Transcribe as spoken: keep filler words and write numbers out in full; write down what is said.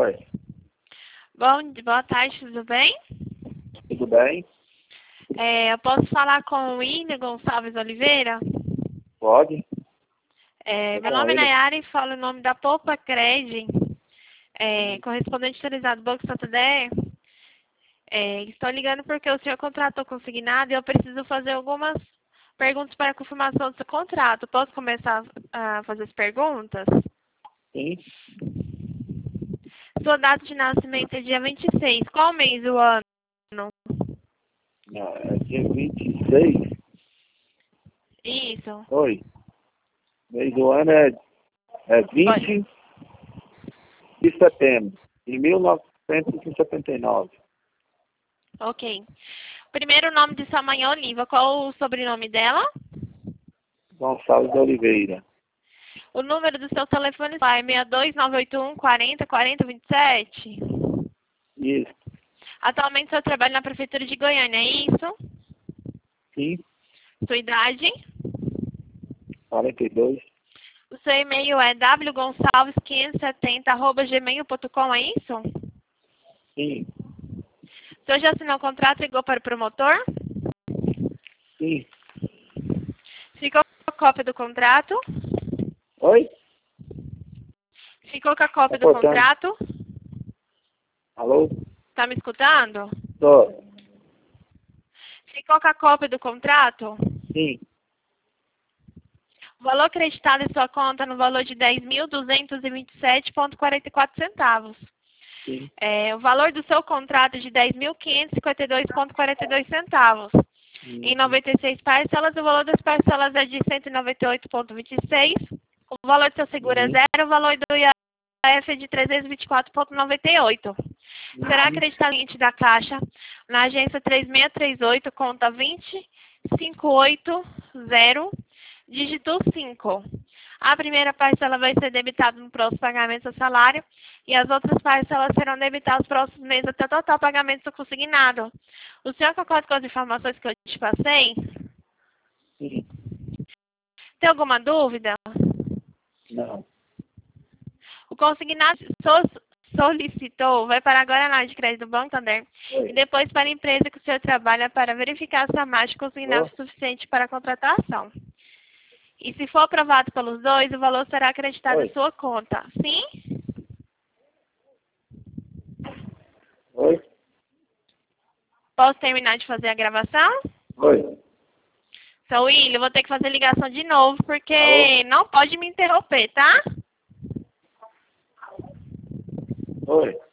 Oi, Bom, boa tarde, tudo bem? tudo bem? É, eu posso falar com o William Gonçalves Oliveira? Pode? É, É meu com nome é ele. Nayara e falo o nome da Poupa Cred, é, correspondente autorizado do Banco Santander. É, estou ligando porque o senhor contratou consignado e eu preciso fazer algumas perguntas para a confirmação do seu contrato. Posso começar a fazer as perguntas? Sim. Sua data de nascimento é dia vinte e seis. Qual mês do ano? Não, é dia vinte e seis. Isso. Oi. Mês do ano é, é Pode. vinte de setembro de mil novecentos e setenta e nove. Ok. Primeiro nome de sua mãe é Oliva. Qual o sobrenome dela? Gonçalves de Oliveira. O número do seu telefone é seis dois nove oito um quarenta quarenta vinte e sete. Isso. Atualmente o senhor trabalha na Prefeitura de Goiânia, é isso? Sim. Sua idade? quarenta e dois. O seu e-mail é w gonçalves quinhentos e setenta arroba gmail ponto com, é isso? Sim. O senhor já assinou o contrato e ligou para o promotor? Sim. Ficou com a cópia do contrato? Oi? Ficou com a Tá cópia do cortando. contrato? Alô? Tá me escutando? Tô. Ficou com a cópia do contrato? Sim. O valor acreditado em sua conta no valor de dez mil duzentos e vinte e sete vírgula quarenta e quatro centavos. Sim. É, o valor do seu contrato é de dez mil quinhentos e cinquenta e dois vírgula quarenta e dois centavos. Em Uhum. noventa e seis parcelas, o valor das parcelas é de cento e noventa e oito vírgula vinte e seis. O valor do seu seguro é Uhum. zero, o valor do I A F é de trezentos e vinte e quatro vírgula noventa e oito. Será Uhum. acreditado no cliente da Caixa na agência três seis três oito, conta vinte cinco oito zero, dígito cinco. A primeira parcela vai ser debitada no próximo pagamento do salário e as outras parcelas serão debitadas nos próximos meses até o total pagamento do consignado. O senhor concorda com as informações que eu te passei? Sim. Tem alguma dúvida? Não. O consignado so- solicitou vai para agora a análise de crédito do Banco Santander Oi. e depois para a empresa que o senhor trabalha para verificar se a margem consignada Ô. é suficiente para a contratação. E se for aprovado pelos dois, o valor será acreditado em Oi. sua conta. Sim? Oi. Posso terminar de fazer a gravação? Oi. Seu William, eu vou ter que fazer ligação de novo, Alô? porque não pode me interromper, tá? Oi.